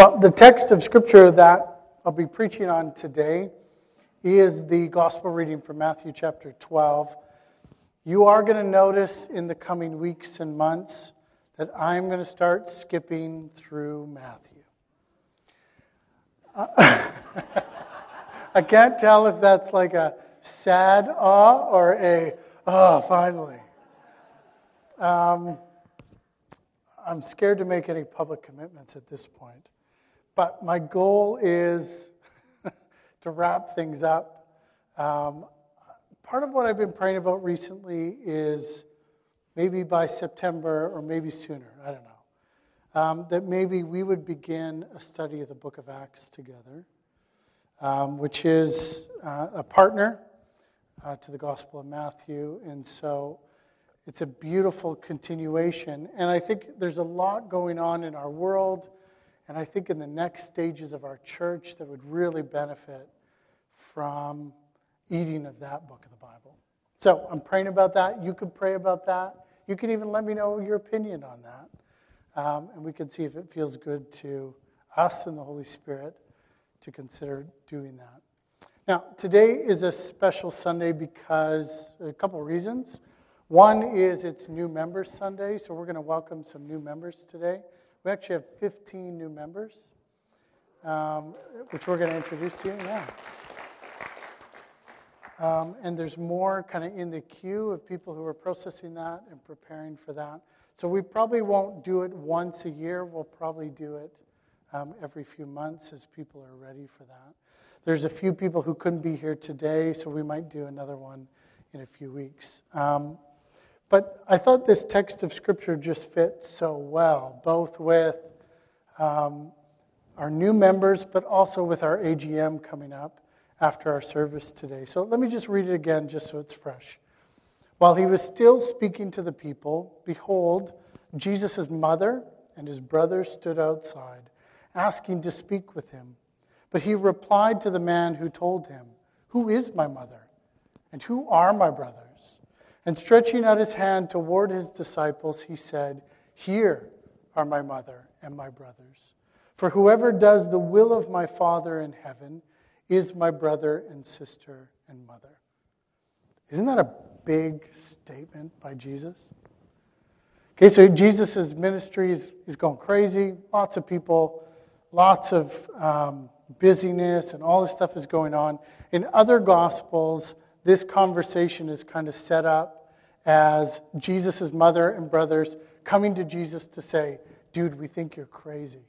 Well, the text of Scripture that I'll be preaching on today is the Gospel reading from Matthew chapter 12. You are going to notice in the coming weeks and months that I'm going to start skipping through Matthew. I can't tell if that's like a sad or a, finally. I'm scared to make any public commitments at this point. But my goal is to wrap things up. Part of what I've been praying about recently is maybe by September or maybe sooner, I don't know, that maybe we would begin a study of the book of Acts together, which is a partner to the Gospel of Matthew. And so it's a beautiful continuation. And I think there's a lot going on in our world, and I think in the next stages of our church that would really benefit from eating of that book of the Bible. So I'm praying about that. You could pray about that. You can even let me know your opinion on that. And we can see if it feels good to us and the Holy Spirit to consider doing that. Now, today is a special Sunday because a couple of reasons. One is it's New Members Sunday, so we're going to welcome some new members today. We actually have 15 new members, which we're going to introduce to you now. And there's more kind of in the queue of people who are processing that and preparing for that. So we probably won't do it once a year. We'll probably do it every few months as people are ready for that. There's a few people who couldn't be here today, so we might do another one in a few weeks. But I thought this text of Scripture just fits so well, both with our new members, but also with our AGM coming up after our service today. So let me just read it again, just so it's fresh. While he was still speaking to the people, behold, Jesus' mother and his brothers stood outside, asking to speak with him. But he replied to the man who told him, "Who is my mother? And who are my brothers?" And stretching out his hand toward his disciples, he said, "Here are my mother and my brothers. For whoever does the will of my Father in heaven is my brother and sister and mother." Isn't that a big statement by Jesus? Okay, so Jesus' ministry is going crazy. Lots of people, lots of busyness, and all this stuff is going on. In other Gospels, this conversation is kind of set up as Jesus' mother and brothers coming to Jesus to say, "Dude, we think you're crazy."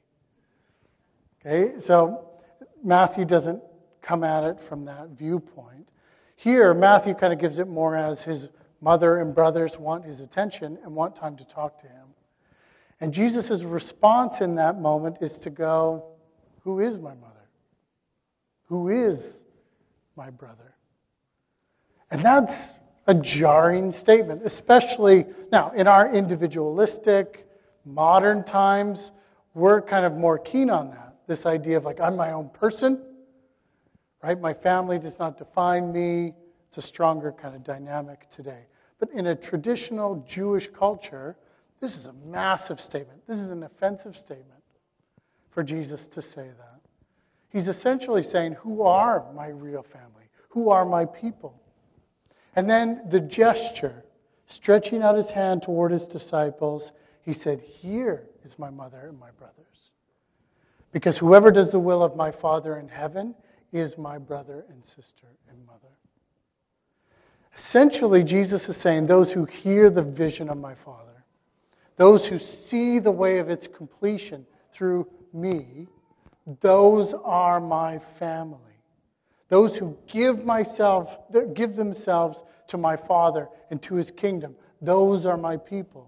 Okay, so Matthew doesn't come at it from that viewpoint. Here, Matthew kind of gives it more as his mother and brothers want his attention and want time to talk to him. And Jesus' response in that moment is to go, "Who is my mother? Who is my brother?" And that's a jarring statement, especially now in our individualistic, modern times. We're kind of more keen on that. This idea of like, I'm my own person, right? My family does not define me. It's a stronger kind of dynamic today. But in a traditional Jewish culture, this is a massive statement. This is an offensive statement for Jesus to say that. He's essentially saying, who are my real family? Who are my people? And then the gesture, stretching out his hand toward his disciples, he said, "Here is my mother and my brothers. Because whoever does the will of my Father in heaven is my brother and sister and mother." Essentially, Jesus is saying, those who hear the vision of my Father, those who see the way of its completion through me, those are my family. Those who give themselves to my Father and to his kingdom, those are my people.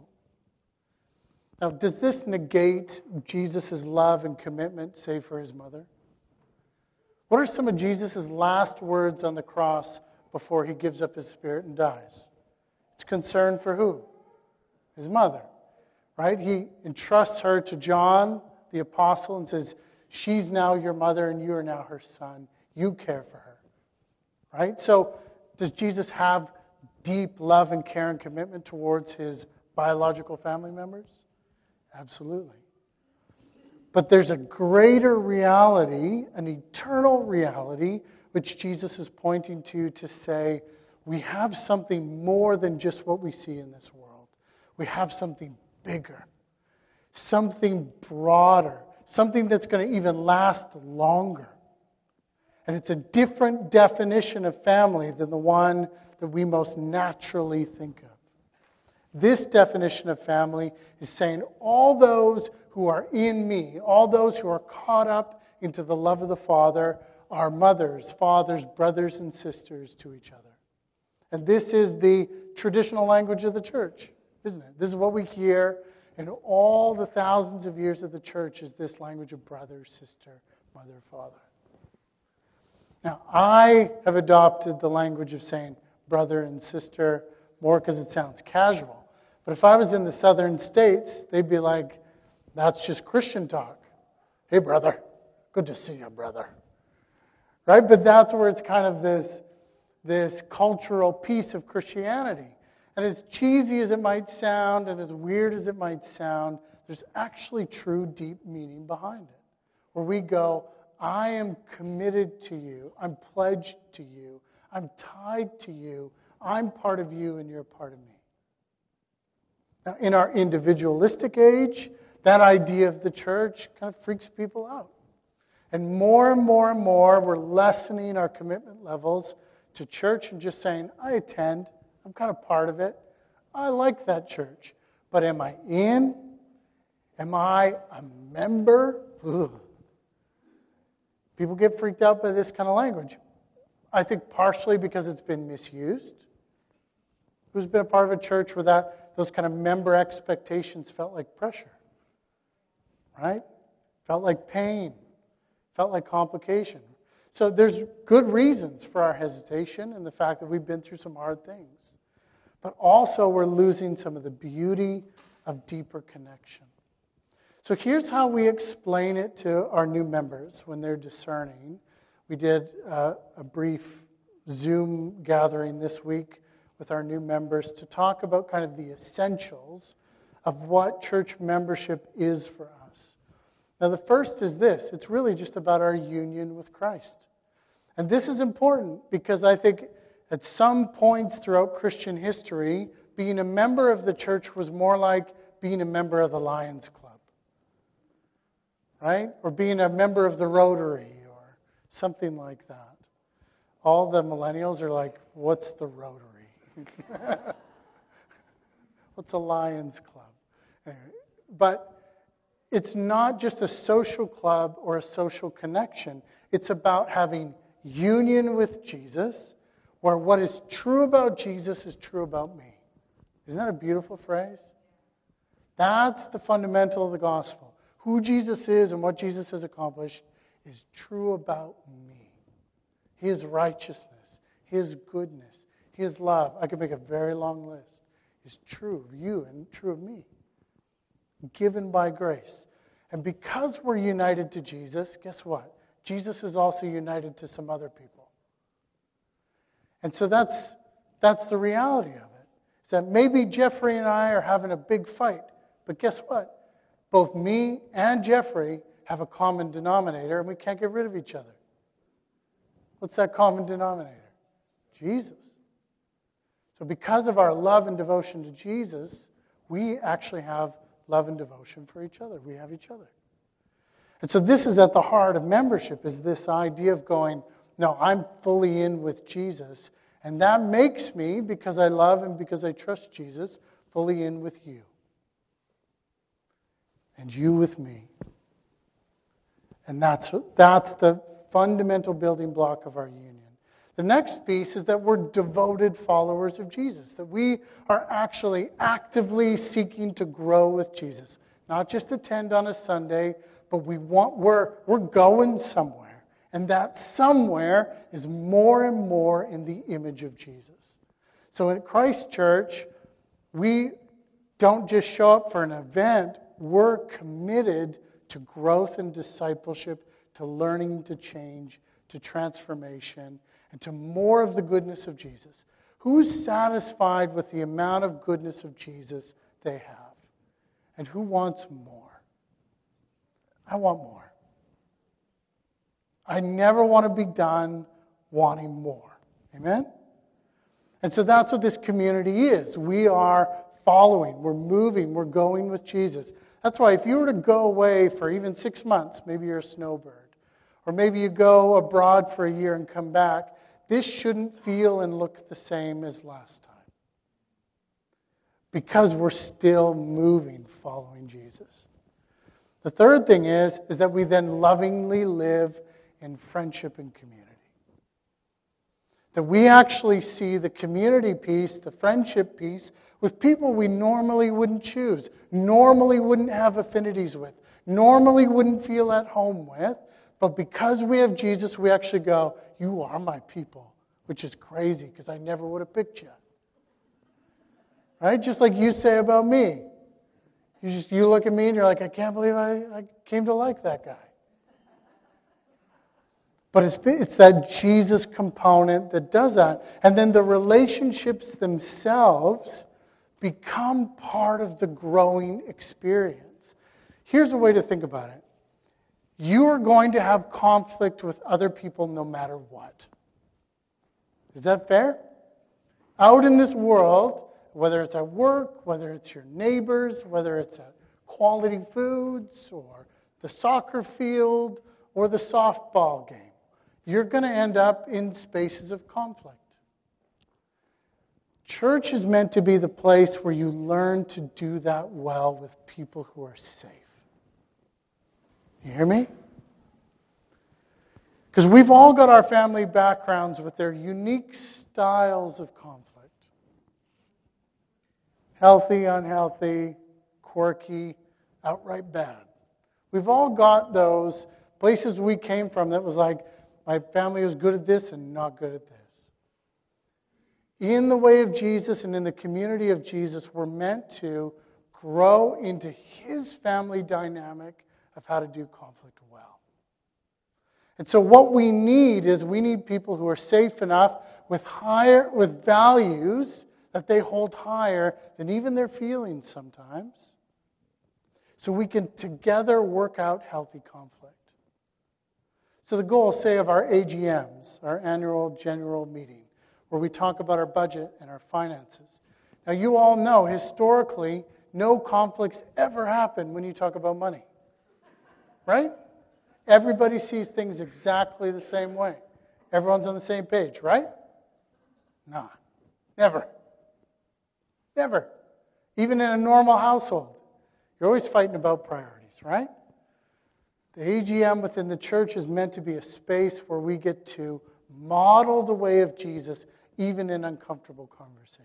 Now, does this negate Jesus' love and commitment, save for his mother? What are some of Jesus' last words on the cross before he gives up his spirit and dies? It's concern for who? His mother. Right? He entrusts her to John, the apostle, and says, "She's now your mother and you are now her son. You care for her." Right? So, does Jesus have deep love and care and commitment towards his biological family members? Absolutely. But there's a greater reality, an eternal reality, which Jesus is pointing to say, we have something more than just what we see in this world. We have something bigger, something broader, something that's going to even last longer. And it's a different definition of family than the one that we most naturally think of. This definition of family is saying all those who are in me, all those who are caught up into the love of the Father, are mothers, fathers, brothers, and sisters to each other. And this is the traditional language of the church, isn't it? This is what we hear in all the thousands of years of the church, is this language of brother, sister, mother, father. Now, I have adopted the language of saying brother and sister more because it sounds casual. But if I was in the southern states, they'd be like, that's just Christian talk. Hey, brother. Good to see you, brother. Right? But that's where it's kind of this cultural piece of Christianity. And as cheesy as it might sound and as weird as it might sound, there's actually true deep meaning behind it. Where we go, I am committed to you. I'm pledged to you. I'm tied to you. I'm part of you and you're part of me. Now, in our individualistic age, that idea of the church kind of freaks people out. And more, we're lessening our commitment levels to church and just saying, I attend. I'm kind of part of it. I like that church. But am I in? Am I a member? Ugh. People get freaked out by this kind of language. I think partially because it's been misused. Who's been a part of a church where those kind of member expectations felt like pressure? Right? Felt like pain. Felt like complication. So there's good reasons for our hesitation and the fact that we've been through some hard things. But also we're losing some of the beauty of deeper connection. So here's how we explain it to our new members when they're discerning. We did a brief Zoom gathering this week with our new members to talk about kind of the essentials of what church membership is for us. Now, the first is this. It's really just about our union with Christ. And this is important because I think at some points throughout Christian history, being a member of the church was more like being a member of the Lions Club. Right? Or being a member of the Rotary or something like that. All the millennials are like, what's the Rotary? What's a Lions Club? Anyway, but it's not just a social club or a social connection. It's about having union with Jesus, where what is true about Jesus is true about me. Isn't that a beautiful phrase? That's the fundamental of the gospel. Who Jesus is and what Jesus has accomplished is true about me. His righteousness, His goodness, His love, I could make a very long list, is true of you and true of me. Given by grace. And because we're united to Jesus, guess what? Jesus is also united to some other people. And so that's the reality of it. Is that maybe Jeffrey and I are having a big fight. But guess what? Both me and Jeffrey have a common denominator, and we can't get rid of each other. What's that common denominator? Jesus. So because of our love and devotion to Jesus, we actually have love and devotion for each other. We have each other. And so this is at the heart of membership, is this idea of going, no, I'm fully in with Jesus. And that makes me, because I love and because I trust Jesus, fully in with you. And you with me. And that's the fundamental building block of our union. The next piece is that we're devoted followers of Jesus, that we are actually actively seeking to grow with Jesus. Not just attend on a Sunday, but we're going somewhere. And that somewhere is more and more in the image of Jesus. So at Christ Church, we don't just show up for an event. We're committed to growth and discipleship, to learning to change, to transformation, and to more of the goodness of Jesus. Who's satisfied with the amount of goodness of Jesus they have? And who wants more? I want more. I never want to be done wanting more. Amen? And so that's what this community is. We are following, we're moving, we're going with Jesus. That's why if you were to go away for even 6 months, maybe you're a snowbird, or maybe you go abroad for a year and come back, this shouldn't feel and look the same as last time. Because we're still moving, following Jesus. The third thing is that we then lovingly live in friendship and community. That we actually see the community piece, the friendship piece, with people we normally wouldn't choose, normally wouldn't have affinities with, normally wouldn't feel at home with, but because we have Jesus, we actually go, you are my people, which is crazy because I never would have picked you. Right? Just like you say about me. You look at me and you're like, I can't believe I came to like that guy. But it's that Jesus component that does that. And then the relationships themselves become part of the growing experience. Here's a way to think about it. You are going to have conflict with other people no matter what. Is that fair? Out in this world, whether it's at work, whether it's your neighbors, whether it's at Quality Foods or the soccer field or the softball game, you're going to end up in spaces of conflict. Church is meant to be the place where you learn to do that well with people who are safe. You hear me? Because we've all got our family backgrounds with their unique styles of conflict. Healthy, unhealthy, quirky, outright bad. We've all got those places we came from that was like, my family was good at this and not good at this. In the way of Jesus and in the community of Jesus, we're meant to grow into His family dynamic of how to do conflict well. And so what we need is we need people who are safe enough with values that they hold higher than even their feelings sometimes. So we can together work out healthy conflict. So the goal, say, of our AGMs, our annual general meeting, where we talk about our budget and our finances. Now you all know, historically, no conflicts ever happen when you talk about money. Right? Everybody sees things exactly the same way. Everyone's on the same page, right? No. Never. Never. Even in a normal household. You're always fighting about priorities, right? The AGM within the church is meant to be a space where we get to model the way of Jesus even in uncomfortable conversations.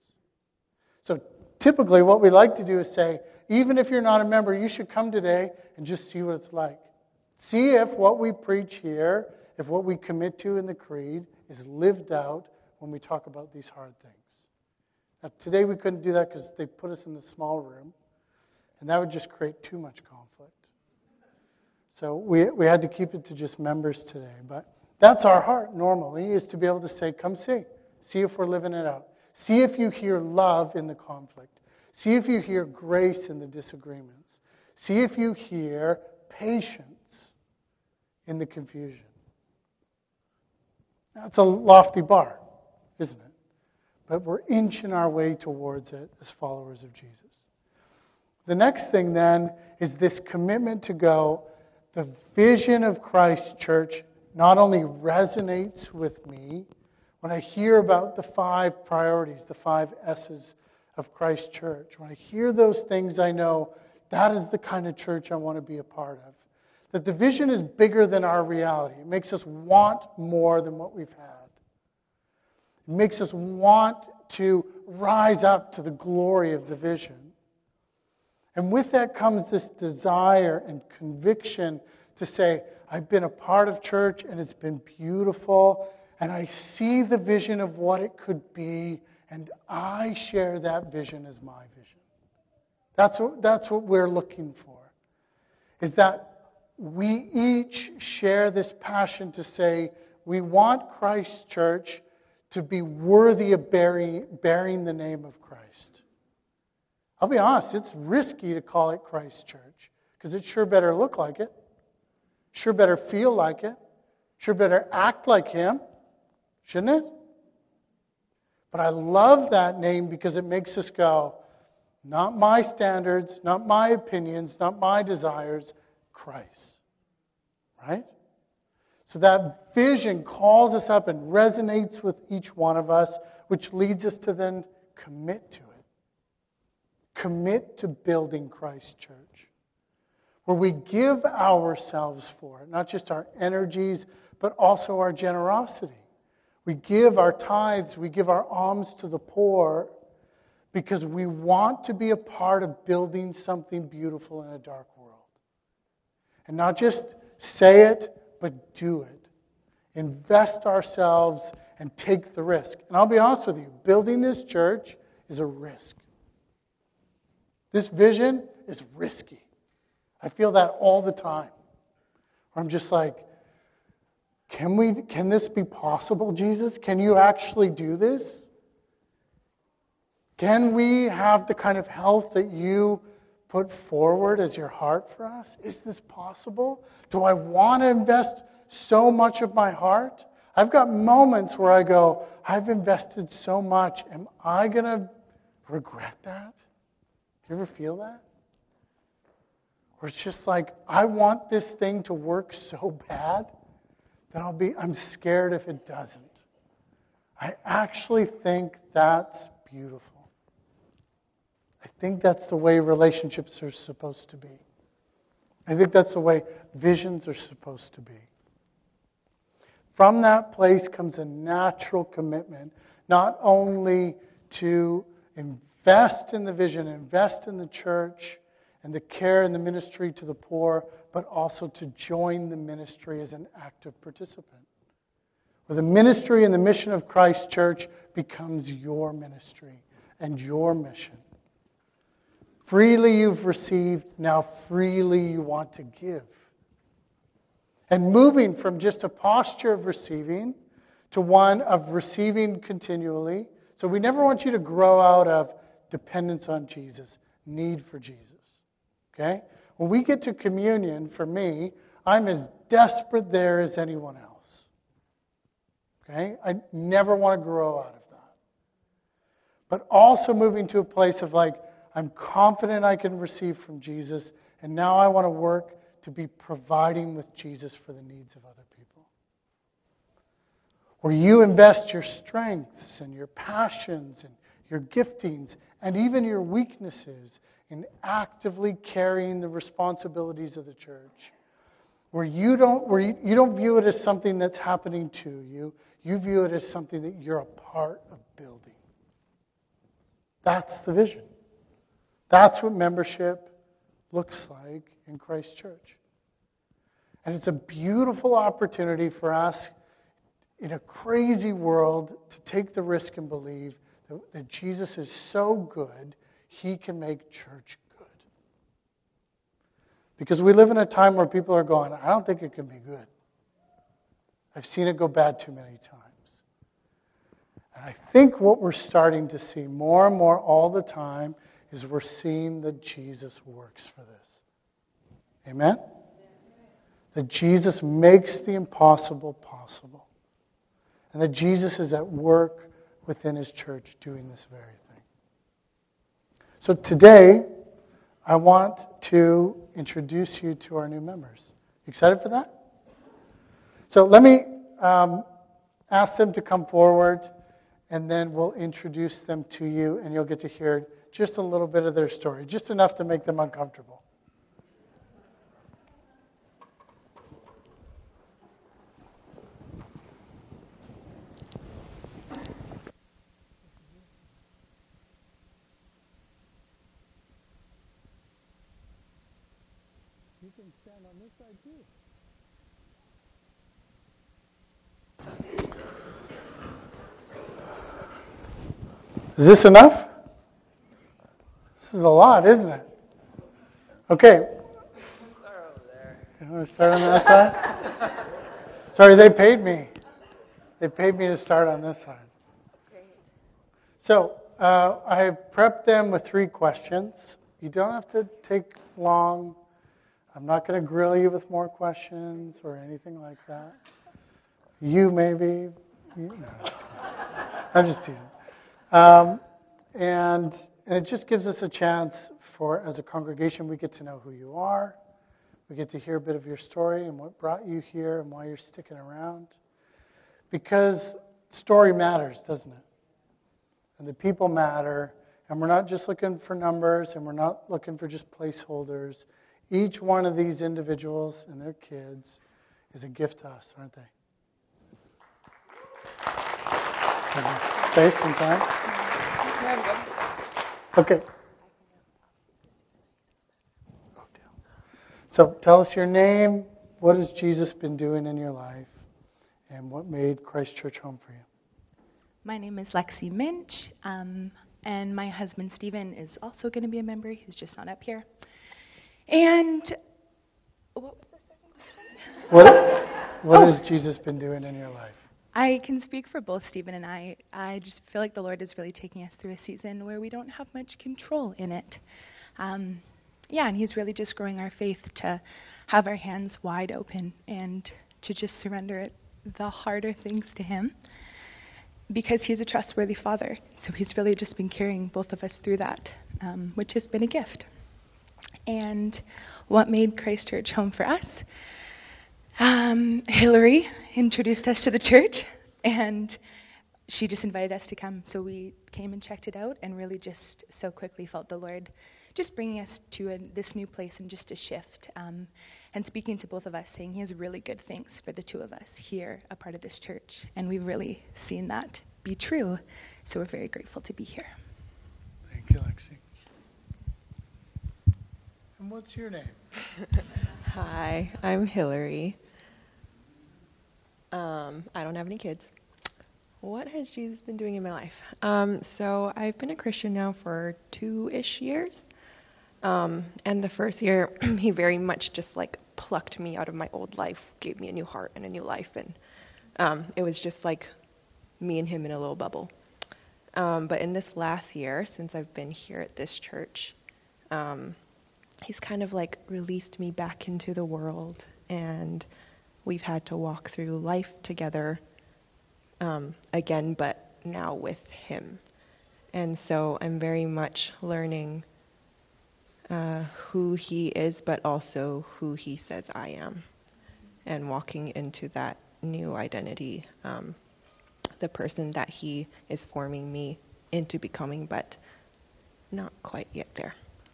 So typically what we like to do is say, even if you're not a member, you should come today and just see what it's like. See if what we preach here, if what we commit to in the creed is lived out when we talk about these hard things. Now, today we couldn't do that because they put us in the small room, and that would just create too much conflict. So we had to keep it to just members today. But that's our heart normally, is to be able to say, come see. See if we're living it out. See if you hear love in the conflict. See if you hear grace in the disagreements. See if you hear patience in the confusion. That's a lofty bar, isn't it? But we're inching our way towards it as followers of Jesus. The next thing then is this commitment to go, the vision of Christ Church not only resonates with me when I hear about the 5 priorities, the 5 S's of Christ Church. When I hear those things, I know that is the kind of church I want to be a part of. That the vision is bigger than our reality. It makes us want more than what we've had. It makes us want to rise up to the glory of the vision. And with that comes this desire and conviction to say, I've been a part of church and it's been beautiful, and I see the vision of what it could be, and I share that vision as my vision. That's what we're looking for. Is that we each share this passion to say, we want Christ Church to be worthy of bearing the name of Christ. I'll be honest, it's risky to call it Christ Church, Because it sure better look like it. Sure better feel like it. Sure better act like Him. Shouldn't it? But I love that name because it makes us go, not my standards, not my opinions, not my desires, Christ. Right? So that vision calls us up and resonates with each one of us, which leads us to then commit to it. Commit to building Christ Church. Where we give ourselves for it, not just our energies, but also our generosity. We give our tithes, we give our alms to the poor because we want to be a part of building something beautiful in a dark world. And not just say it, but do it. Invest ourselves and take the risk. And I'll be honest with you, building this church is a risk. This vision is risky. I feel that all the time. Where I'm just like, can this be possible, Jesus? Can you actually do this? Can we have the kind of health that you put forward as your heart for us? Is this possible? Do I want to invest so much of my heart? I've got moments where I go, I've invested so much. Am I going to regret that? You ever feel that? Where it's just like, I want this thing to work so bad that I'm scared if it doesn't. I actually think that's beautiful. I think that's the way relationships are supposed to be. I think that's the way visions are supposed to be. From that place comes a natural commitment, not only to invest in the vision, invest in the church, and the care and the ministry to the poor, but also to join the ministry as an active participant. Where the ministry and the mission of Christ Church becomes your ministry and your mission. Freely you've received, now freely you want to give. And moving from just a posture of receiving to one of receiving continually. So we never want you to grow out of dependence on Jesus, need for Jesus. Okay? When we get to communion, for me, I'm as desperate there as anyone else. Okay? I never want to grow out of that. But also moving to a place of like, I'm confident I can receive from Jesus, and now I want to work to be providing with Jesus for the needs of other people. Where you invest your strengths and your passions and your giftings and even your weaknesses in actively carrying the responsibilities of the church. Where you don't view it as something that's happening to you, you view it as something that you're a part of building. That's the vision. That's what membership looks like in Christ Church. And it's a beautiful opportunity for us in a crazy world to take the risk and believe that Jesus is so good, He can make church good. Because we live in a time where people are going, I don't think it can be good. I've seen it go bad too many times. And I think what we're starting to see more and more all the time is we're seeing that Jesus works for this. Amen? That Jesus makes the impossible possible. And that Jesus is at work within His church doing this very thing. So today, I want to introduce you to our new members. You excited for that? So let me ask them to come forward, and then we'll introduce them to you, and you'll get to hear just a little bit of their story, just enough to make them uncomfortable. You can stand on this side too. Is this enough? This is a lot, isn't it? Okay. Start over there. You want to start on that side? Sorry, they paid me. They paid me to start on this side. Great. So, I prepped them with 3 questions. You don't have to take long. I'm not going to grill you with more questions or anything like that. You maybe. No, I'm just teasing. And it just gives us a chance for, as a congregation, we get to know who you are. We get to hear a bit of your story and what brought you here and why you're sticking around. Because story matters, doesn't it? And the people matter. And we're not just looking for numbers, and we're not looking for just placeholders. Each one of these individuals and their kids is a gift to us, aren't they? Space and time? Okay. So tell us your name, what has Jesus been doing in your life, and what made Christ Church home for you? My name is Lexi Minch, and my husband Stephen is also going to be a member. He's just not up here. And what was the second question? What has Jesus been doing in your life? I can speak for both Stephen and I. I just feel like the Lord is really taking us through a season where we don't have much control in it. And He's really just growing our faith to have our hands wide open and to just surrender it, the harder things to Him, because He's a trustworthy Father. So He's really just been carrying both of us through that, which has been a gift. And what made Christ Church home for us? Hillary introduced us to the church, and she just invited us to come. So we came and checked it out, and really just so quickly felt the Lord just bringing us to this new place and just a shift. And speaking to both of us, saying He has really good things for the two of us here, a part of this church. And we've really seen that be true. So we're very grateful to be here. Thank you, Lexi. And what's your name? Hi, I'm Hillary. I don't have any kids. What has Jesus been doing in my life? So I've been a Christian now for 2-ish years. And the first year, He very much just like plucked me out of my old life, gave me a new heart and a new life. And it was just like me and Him in a little bubble. But in this last year, since I've been here at this church, He's kind of like released me back into the world, and we've had to walk through life together again, but now with Him. And so I'm very much learning who He is, but also who He says I am, and walking into that new identity, the person that He is forming me into becoming, but not quite yet there.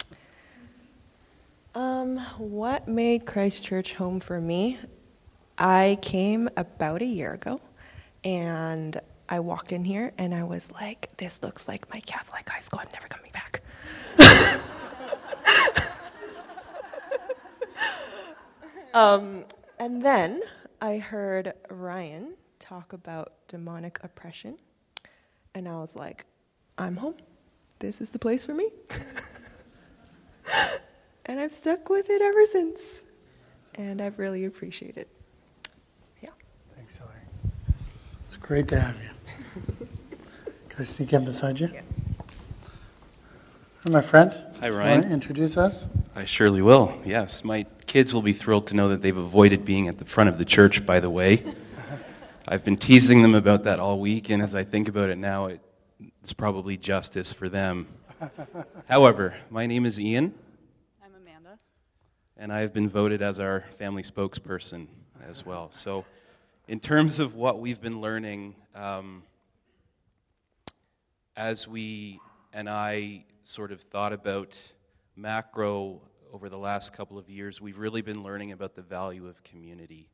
What made Christ Church home for me? I came about a year ago, and I walked in here, and I was like, this looks like my Catholic high school. I'm never coming back. And then I heard Ryan talk about demonic oppression, and I was like, I'm home. This is the place for me. And I've stuck with it ever since. And I've really appreciated it. Yeah. Thanks, Hillary. It's great to have you. Can I sneak in beside you? Yeah. Hi, my friend. Hi, Ryan. Want to introduce us? I surely will, yes. My kids will be thrilled to know that they've avoided being at the front of the church, by the way. I've been teasing them about that all week, and as I think about it now, it's probably justice for them. However, my name is Ian. I'm Amanda. And I've been voted as our family spokesperson as well. So in terms of what we've been learning, as we and I sort of thought about macro over the last couple of years, we've really been learning about the value of community.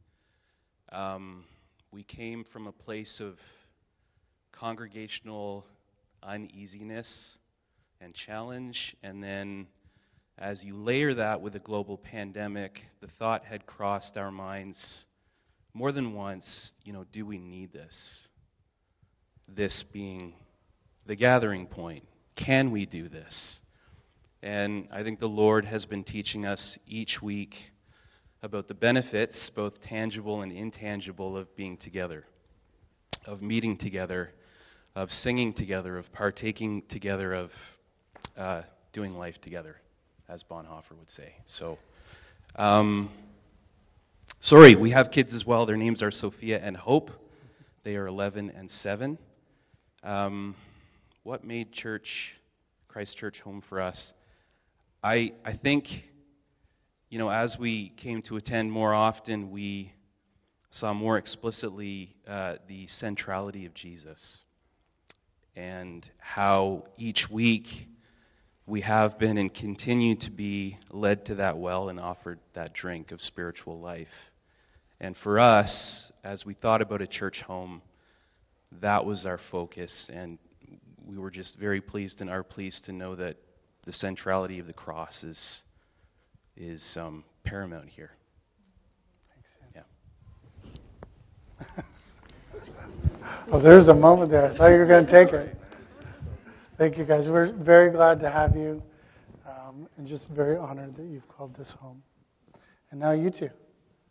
We came from a place of congregational uneasiness and challenge, and then as you layer that with a global pandemic, the thought had crossed our minds more than once, do we need this? This being the gathering point. Can we do this? And I think the Lord has been teaching us each week about the benefits, both tangible and intangible, of being together, of meeting together, of singing together, of partaking together, of doing life together, as Bonhoeffer would say. So Sorry, we have kids as well. Their names are Sophia and Hope. They are 11 and 7. What made Christ Church home for us? I think, as we came to attend more often, we saw more explicitly the centrality of Jesus and how each week we have been and continue to be led to that well and offered that drink of spiritual life. And for us, as we thought about a church home, that was our focus, and we were just very pleased and are pleased to know that the centrality of the cross is paramount here. Yeah. Oh, there's a moment there. I thought you were going to take it. Thank you, guys. We're very glad to have you, and just very honored that you've called this home. And now you two.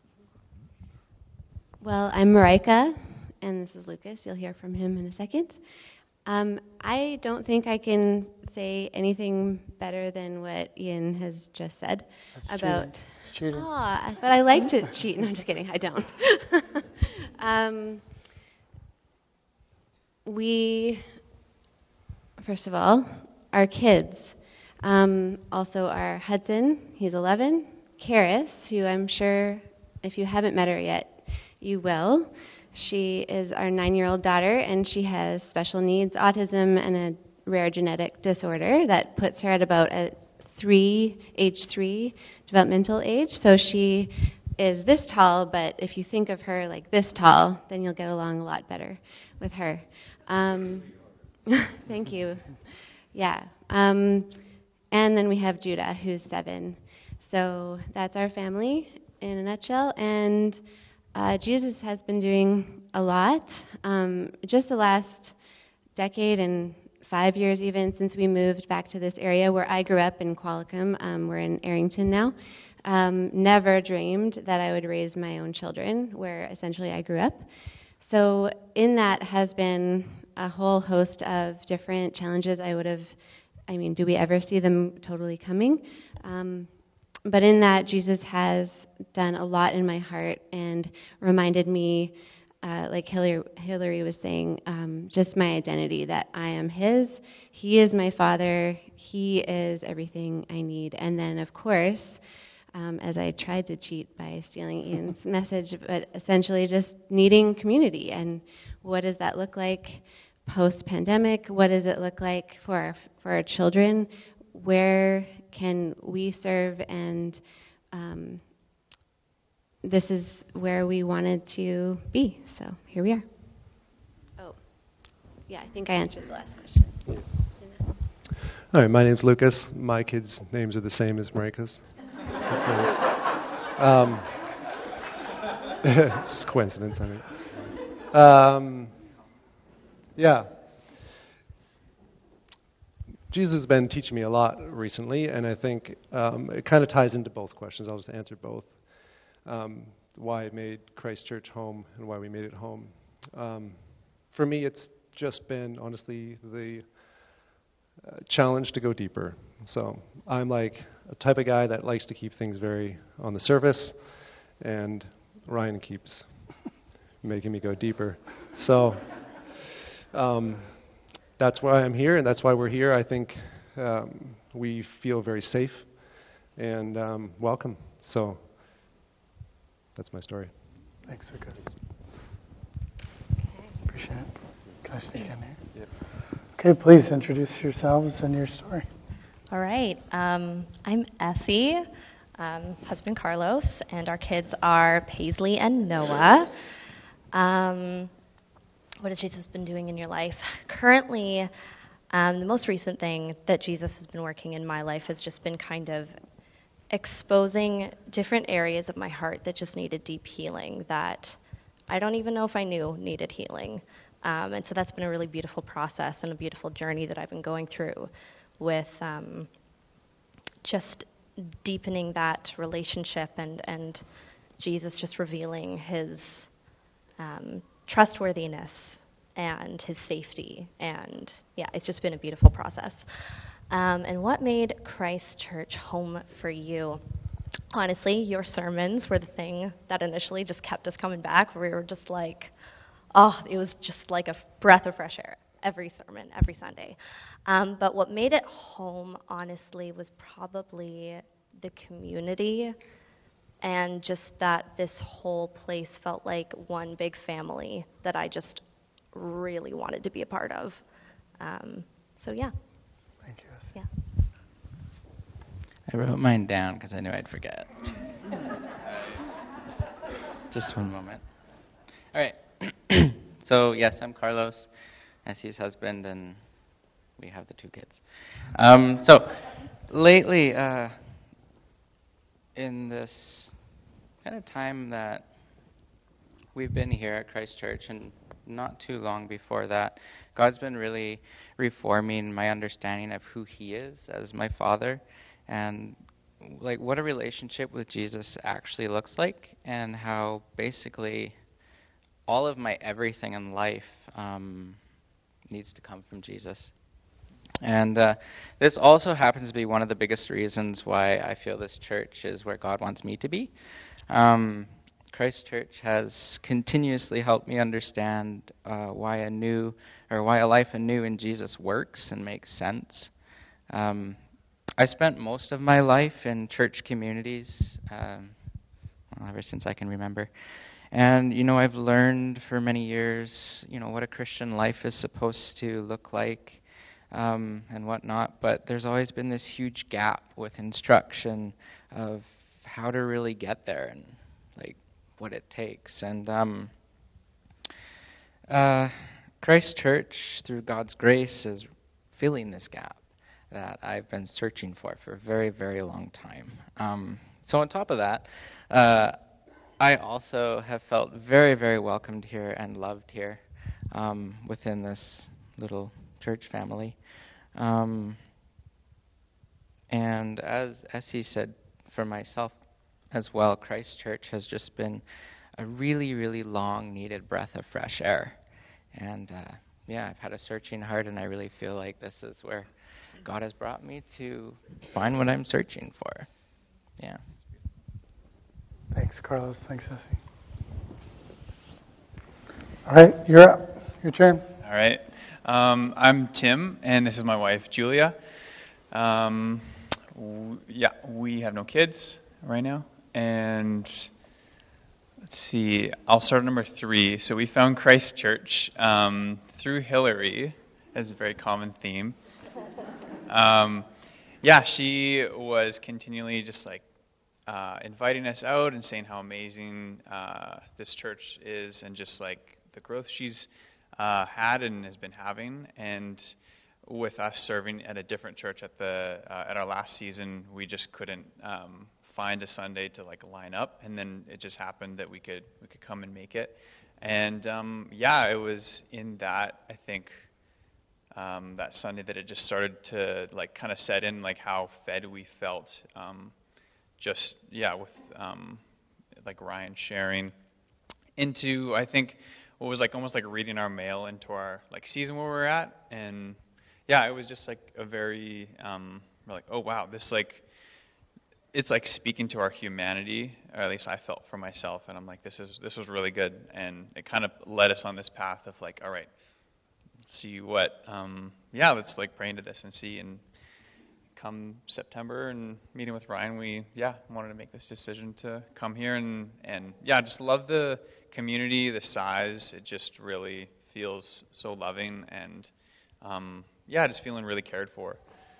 Well, I'm Marika, and this is Lucas. You'll hear from him in a second. I don't think I can say anything better than what Ian has just said. That's about. cheating. But I like to cheat. No, I'm just kidding. I don't. We, first of all, our kids. Also, our Hudson, he's 11. Karis, who I'm sure, if you haven't met her yet, you will. She is our 9-year-old daughter, and she has special needs, autism, and a rare genetic disorder that puts her at about age 3 developmental age. So she is this tall, but if you think of her like this tall, then you'll get along a lot better with her. Thank you. Yeah. And then we have Judah, who's 7. So that's our family in a nutshell. And Jesus has been doing a lot. Just the last decade and 5 years even since we moved back to this area where I grew up in Qualicum. We're in Arrington now. Never dreamed that I would raise my own children where essentially I grew up. So in that has been a whole host of different challenges. Do we ever see them totally coming? But in that, Jesus has done a lot in my heart and reminded me, like Hillary was saying, just my identity, that I am His. He is my Father. He is everything I need. And then, of course, as I tried to cheat by stealing Ian's message, but essentially just needing community. And what does that look like post-pandemic? What does it look like for our children? Where can we serve? And this is where we wanted to be. So here we are. Oh, yeah, I think I answered the last question. Yeah. All right, my name's Lucas. My kids' names are the same as Marika's. It's a coincidence, I mean. Yeah. Jesus has been teaching me a lot recently, and I think it kind of ties into both questions. I'll just answer both. Why I made Christ Church home and why we made it home. For me, it's just been, honestly, the challenge to go deeper. So I'm like a type of guy that likes to keep things very on the surface, and Ryan keeps making me go deeper. So that's why I'm here, and that's why we're here. I think we feel very safe and welcome. So that's my story. Thanks, Lucas. Appreciate it. Can I stay in here? Yep. Okay, please introduce yourselves and your story. All right. I'm Essie, husband Carlos, and our kids are Paisley and Noah. What has Jesus been doing in your life? Currently, the most recent thing that Jesus has been working in my life has just been kind of exposing different areas of my heart that just needed deep healing, that I don't even know if I knew needed healing. And so that's been a really beautiful process and a beautiful journey that I've been going through with just deepening that relationship and Jesus just revealing His trustworthiness and His safety. And yeah, it's just been a beautiful process. And what made Christ Church home for you? honestly, your sermons were the thing that initially just kept us coming back. We were just like, oh, it was just like a breath of fresh air every sermon, every Sunday. But what made it home, honestly, was probably the community and just that this whole place felt like one big family that I just really wanted to be a part of. So, yeah. Thank you, Essie. Yeah. I wrote mine down because I knew I'd forget. Just one moment. All right. So, yes, I'm Carlos, Essie's husband, and we have the 2 kids. So, lately, in this kind of time that we've been here at Christ Church, and not too long before that, God's been really reforming my understanding of who He is as my Father, and like what a relationship with Jesus actually looks like, and how basically all of my everything in life needs to come from Jesus. And this also happens to be one of the biggest reasons why I feel this church is where God wants me to be. Christ Church has continuously helped me understand why a life anew in Jesus works and makes sense. I spent most of my life in church communities, ever since I can remember. And, I've learned for many years, what a Christian life is supposed to look like and whatnot. But there's always been this huge gap with instruction of how to really get there and, what it takes. And Christ Church, through God's grace, is filling this gap that I've been searching for a very, very long time. So on top of that, I also have felt very, very welcomed here and loved here within this little church family. And as he said, for myself as well, Christ Church has just been a really, really long needed breath of fresh air. And I've had a searching heart, and I really feel like this is where God has brought me to find what I'm searching for. Yeah. Thanks, Carlos. Thanks, Essie. All right, you're up. Your turn. All right. I'm Tim, and this is my wife, Julia. We have no kids right now. And let's see, I'll start at number 3. So we found Christ Church through Hillary, as a very common theme. She was continually just inviting us out and saying how amazing this church is, and just the growth she's had and has been having. And with us serving at a different church at our last season, we just couldn't find a Sunday to line up, and then it just happened that we could come and make it. And it was in that, I think, that Sunday that it just started to kind of set in how fed we felt, with Ryan sharing into, I think, what was almost reading our mail into our season where we're at. And it was just a very we're oh wow, this it's speaking to our humanity, or at least I felt for myself, and I'm this was really good. And it kind of led us on this path of all right, let's see what let's pray into this and see. And come September and meeting with Ryan, we wanted to make this decision to come here, and just love the community, the size. It just really feels so loving, and just feeling really cared for.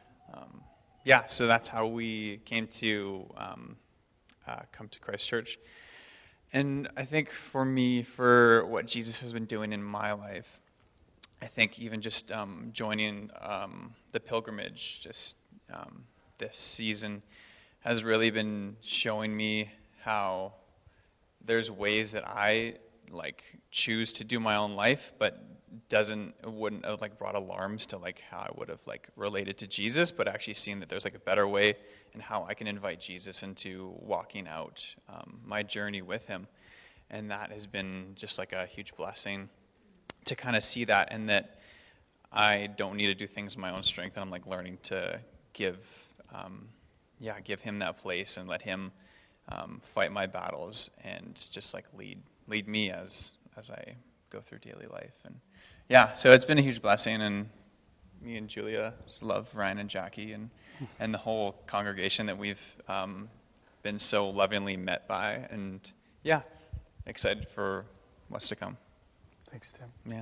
So that's how we came to come to Christ Church. And I think for me, for what Jesus has been doing in my life, I think even just joining the pilgrimage this season has really been showing me how there's ways that I choose to do my own life, but wouldn't have brought alarms to how I would have related to Jesus, but actually seeing that there's a better way and how I can invite Jesus into walking out my journey with him. And that has been just a huge blessing to kind of see that, and that I don't need to do things in my own strength, and I'm learning to give give him that place and let him fight my battles and just like lead me as I go through daily life. And so it's been a huge blessing, and me and Julia just love Ryan and Jackie and the whole congregation that we've been so lovingly met by, and excited for what's to come. Thanks, Tim. Yeah.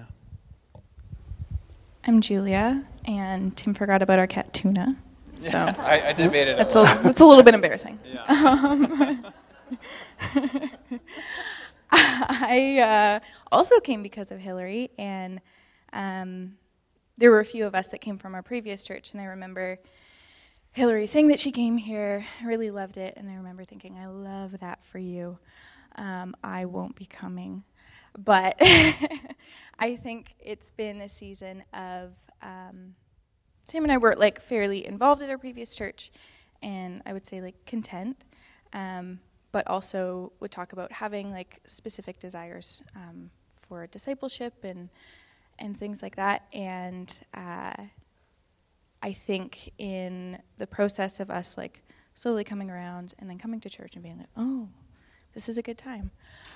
I'm Julia, and Tim forgot about our cat Tuna. So I debated it. That's a little bit embarrassing. Yeah. I also came because of Hillary, and there were a few of us that came from our previous church, and I remember Hillary saying that she came here, really loved it, and I remember thinking, I love that for you. I won't be coming. But I think it's been a season of, Tim and I were like fairly involved at our previous church, and I would say like content, but also would talk about having like specific desires for discipleship and things like that. And I think in the process of us like slowly coming around and then coming to church and being like, oh, this is a good time.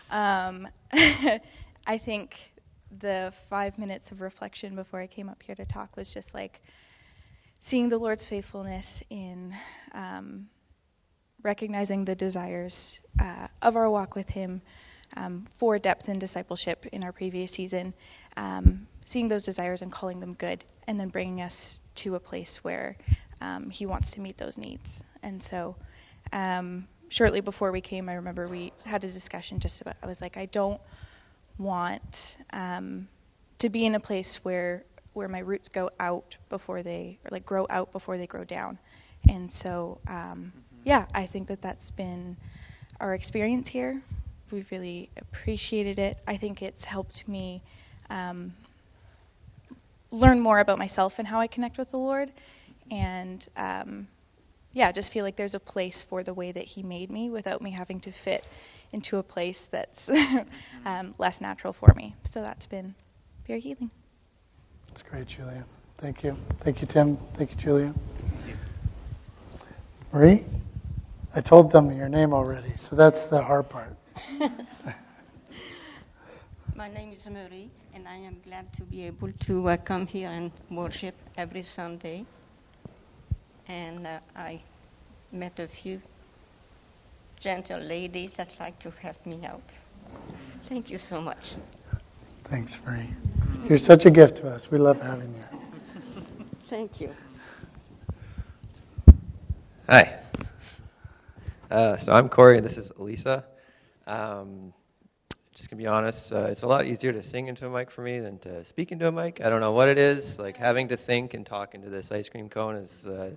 I think the 5 minutes of reflection before I came up here to talk was just like seeing the Lord's faithfulness in recognizing the desires of our walk with Him for depth and discipleship in our previous season, seeing those desires and calling them good, and then bringing us to a place where He wants to meet those needs. And so shortly before we came, I remember we had a discussion just about, I was like, I don't want to be in a place where my roots go out before they, or like grow out before they grow down. And so, I think that's been our experience here. We've really appreciated it. I think it's helped me learn more about myself and how I connect with the Lord. And just feel like there's a place for the way that He made me without me having to fit into a place that's less natural for me. So that's been very healing. That's great, Julia. Thank you. Thank you, Tim. Thank you, Julia. Thank you. Marie? I told them your name already, so that's the hard part. My name is Marie, and I am glad to be able to come here and worship every Sunday. And I met a few gentle ladies that like to help me out. Thank you so much. Thanks, Marie. You're such a gift to us. We love having you. Thank you. Hi. So I'm Corey, and this is Elisa. Just going to be honest, it's a lot easier to sing into a mic for me than to speak into a mic. I don't know what it is. Like having to think and talk into this ice cream cone is...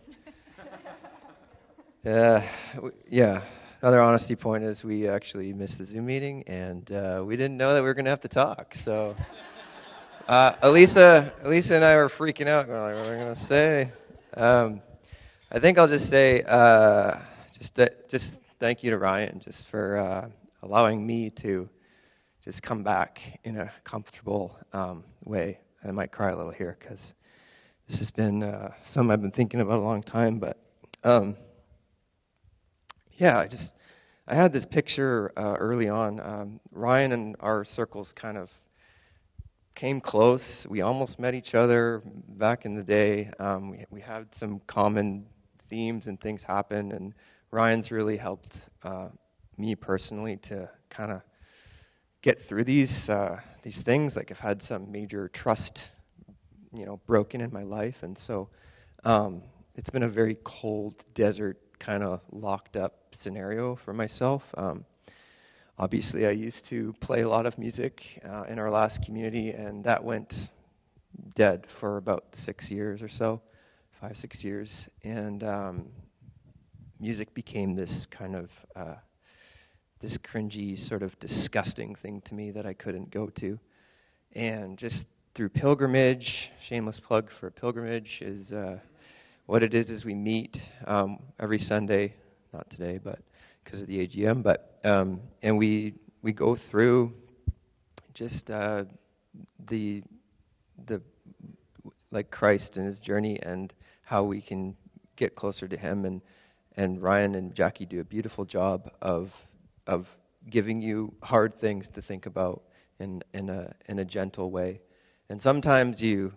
Another honesty point is we actually missed the Zoom meeting, and we didn't know that we were going to have to talk. So Elisa and I were freaking out, going like, what are we going to say? I think I'll just say just thank you to Ryan just for allowing me to just come back in a comfortable way. I might cry a little here because this has been something I've been thinking about a long time, but I had this picture early on. Ryan and our circles kind of came close. We almost met each other back in the day. We had some common themes and things happen, and Ryan's really helped me personally to kind of get through these things. Like I've had some major trust, broken in my life, and so it's been a very cold desert kind of locked up scenario for myself. Obviously, I used to play a lot of music in our last community, and that went dead for about 6 years or so, 5-6 years, and music became this kind of this cringy, sort of disgusting thing to me that I couldn't go to. And just through pilgrimage, shameless plug for pilgrimage, is what it is we meet every Sunday, not today, but because of the AGM, but and we go through just the like Christ and His journey and how we can get closer to Him, and Ryan and Jackie do a beautiful job of giving you hard things to think about in a gentle way. And sometimes you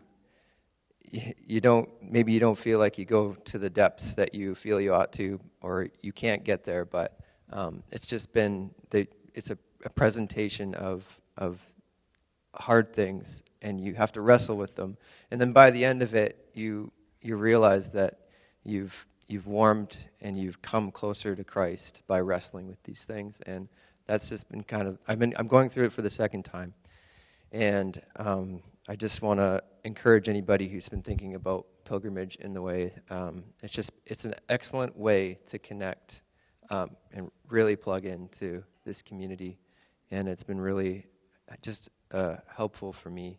don't feel like you go to the depths that you feel you ought to, or you can't get there. But it's just been it's a presentation of hard things, and you have to wrestle with them. And then by the end of it, you realize that you've warmed and you've come closer to Christ by wrestling with these things. And that's just been I'm going through it for the second time. And I just want to encourage anybody who's been thinking about pilgrimage in the way. It's an excellent way to connect and really plug into this community. And it's been really just helpful for me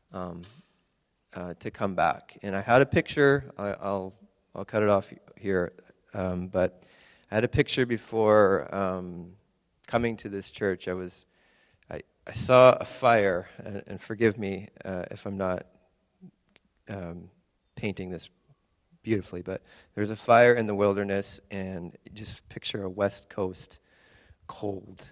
to come back. And I had a picture. I'll cut it off here. But I had a picture before coming to this church. I saw a fire, and forgive me if I'm not painting this beautifully, but there's a fire in the wilderness, and just picture a West Coast, cold,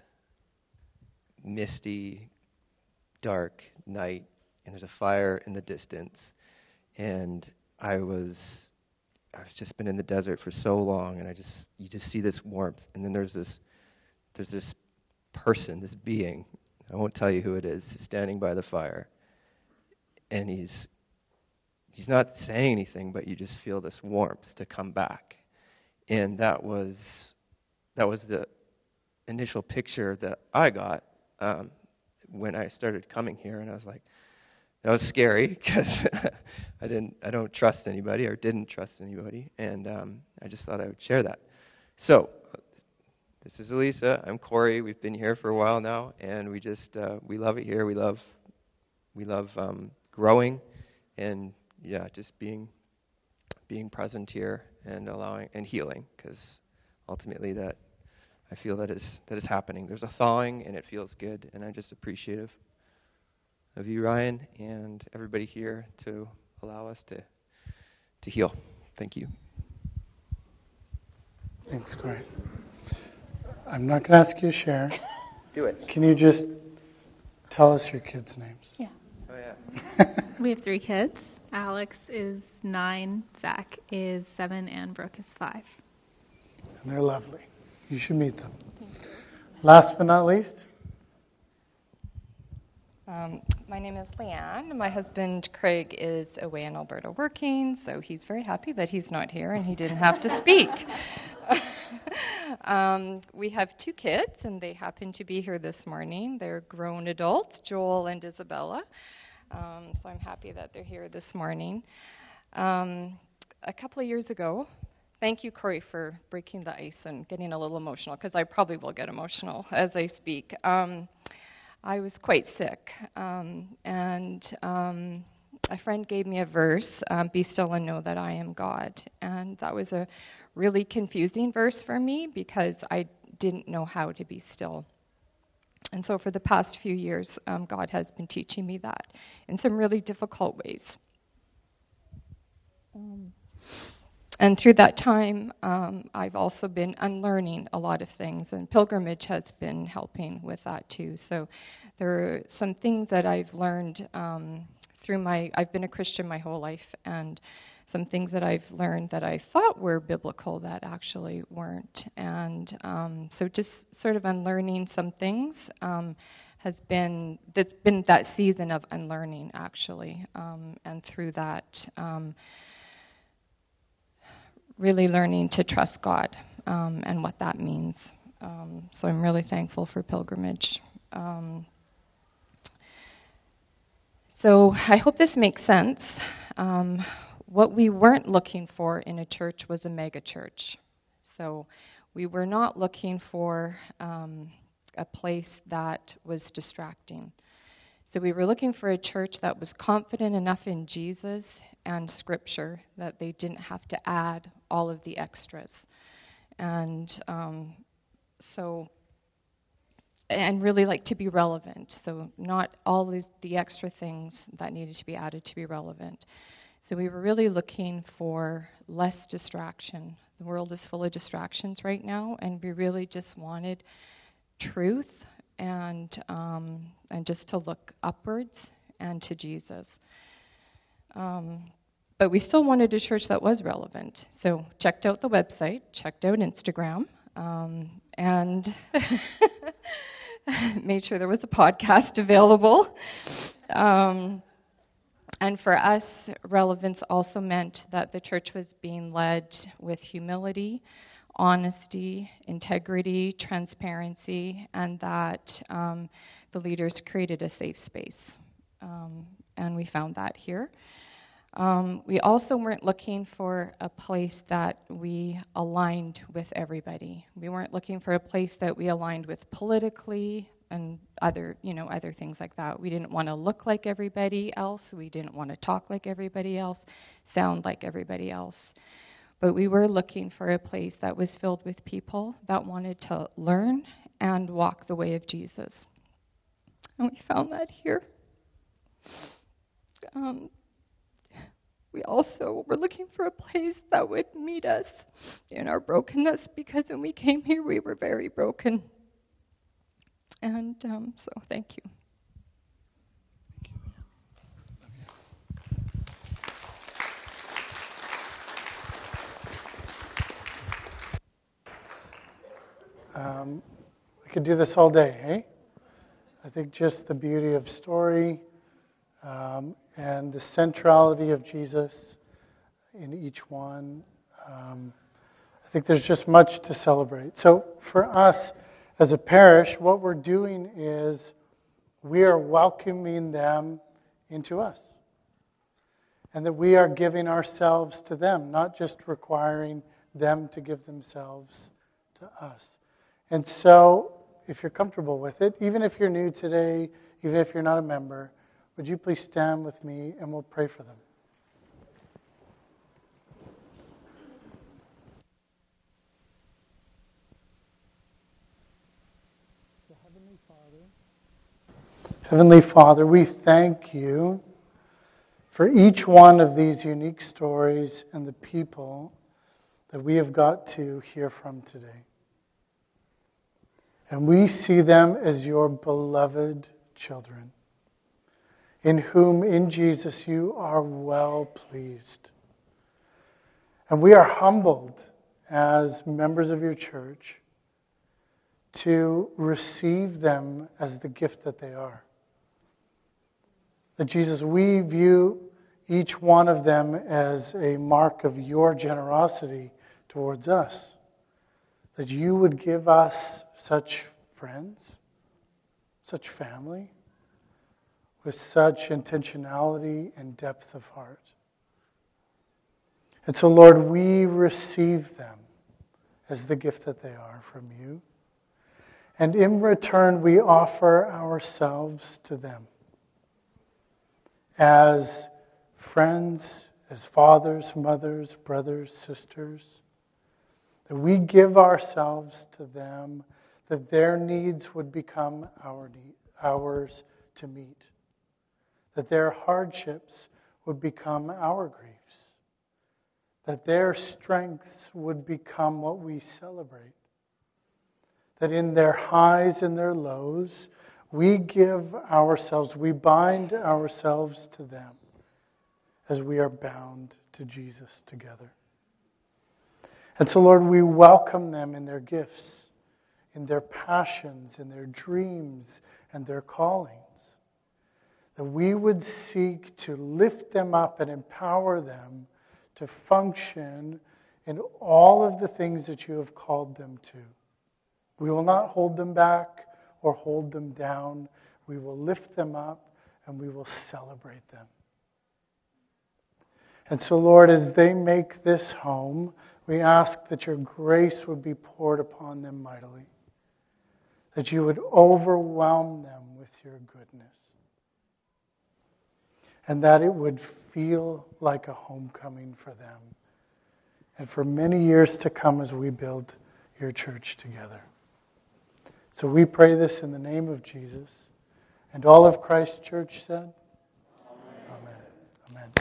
misty, dark night, and there's a fire in the distance. And I've just been in the desert for so long, and you just see this warmth, and then there's this person, this being. I won't tell you who it is, standing by the fire. And he's not saying anything, but you just feel this warmth to come back. And that was the initial picture that I got when I started coming here. And I was like, that was scary because I don't trust anybody, or didn't trust anybody. And I just thought I would share that. So, this is Elisa. I'm Corey. We've been here for a while now, and we love it here. We love growing, and just being present here and allowing and healing, because ultimately that I feel that is happening. There's a thawing, and it feels good, and I'm just appreciative of you, Ryan, and everybody here to allow us to heal. Thank you. Thanks, Corey. I'm not going to ask you to share. Do it. Can you just tell us your kids' names? Yeah. Oh, yeah. We have 3 kids. Alex is 9, Zach is 7, and Brooke is 5. And they're lovely. You should meet them. Last but not least. My name is Leanne. My husband, Craig, is away in Alberta working, so he's very happy that he's not here and he didn't have to speak. We have 2 kids, and they happen to be here this morning. They're grown adults, Joel and Isabella. So I'm happy that they're here this morning. A couple of years ago, thank you, Corey, for breaking the ice and getting a little emotional, because I probably will get emotional as I speak. I was quite sick, and a friend gave me a verse, be still and know that I am God. And that was a really confusing verse for me, because I didn't know how to be still. And so for the past few years, God has been teaching me that in some really difficult ways. And through that time, I've also been unlearning a lot of things, and pilgrimage has been helping with that too. So there are some things that I've learned I've been a Christian my whole life, and some things that I've learned that I thought were biblical that actually weren't. And so just sort of unlearning some things that's been that season of unlearning, actually. And through that, really learning to trust God and what that means. So I'm really thankful for pilgrimage. So I hope this makes sense. What we weren't looking for in a church was a mega church. So we were not looking for a place that was distracting. So we were looking for a church that was confident enough in Jesus and Scripture that they didn't have to add all of the extras. And and really like to be relevant. So not all the extra things that needed to be added to be relevant. So we were really looking for less distraction The world is full of distractions right now, and we really just wanted truth and just to look upwards and to Jesus. But we still wanted a church that was relevant. So checked out the website, checked out Instagram, and made sure there was a podcast available. And for us, relevance also meant that the church was being led with humility, honesty, integrity, transparency, and that the leaders created a safe space. And we found that here. We also weren't looking for a place that we aligned with everybody. We weren't looking for a place that we aligned with politically and other things like that. We didn't want to look like everybody else. We didn't want to talk like everybody else, sound like everybody else. But we were looking for a place that was filled with people that wanted to learn and walk the way of Jesus. And we found that here. We also were looking for a place that would meet us in our brokenness, because when we came here, we were very broken. And so thank you. We could do this all day, eh? I think just the beauty of story and the centrality of Jesus in each one. I think there's just much to celebrate. So for us as a parish, what we're doing is we are welcoming them into us. And that we are giving ourselves to them, not just requiring them to give themselves to us. And so, if you're comfortable with it, even if you're new today, even if you're not a member, would you please stand with me and we'll pray for them. Heavenly Father, we thank you for each one of these unique stories and the people that we have got to hear from today. And we see them as your beloved children, in whom, in Jesus, you are well pleased. And we are humbled as members of your church to receive them as the gift that they are. That Jesus, we view each one of them as a mark of your generosity towards us. That you would give us such friends, such family, with such intentionality and depth of heart. And so, Lord, we receive them as the gift that they are from you. And in return, we offer ourselves to them as friends, as fathers, mothers, brothers, sisters. That we give ourselves to them, that their needs would become ours to meet. That their hardships would become our griefs. That their strengths would become what we celebrate. That in their highs and their lows, we give ourselves, we bind ourselves to them as we are bound to Jesus together. And so, Lord, we welcome them in their gifts, in their passions, in their dreams, and their callings. That we would seek to lift them up and empower them to function in all of the things that you have called them to. We will not hold them back or hold them down. We will lift them up and we will celebrate them. And so, Lord, as they make this home, we ask that your grace would be poured upon them mightily. That you would overwhelm them with your goodness. And that it would feel like a homecoming for them. And for many years to come as we build your church together. So we pray this in the name of Jesus. And all of Christ's church said,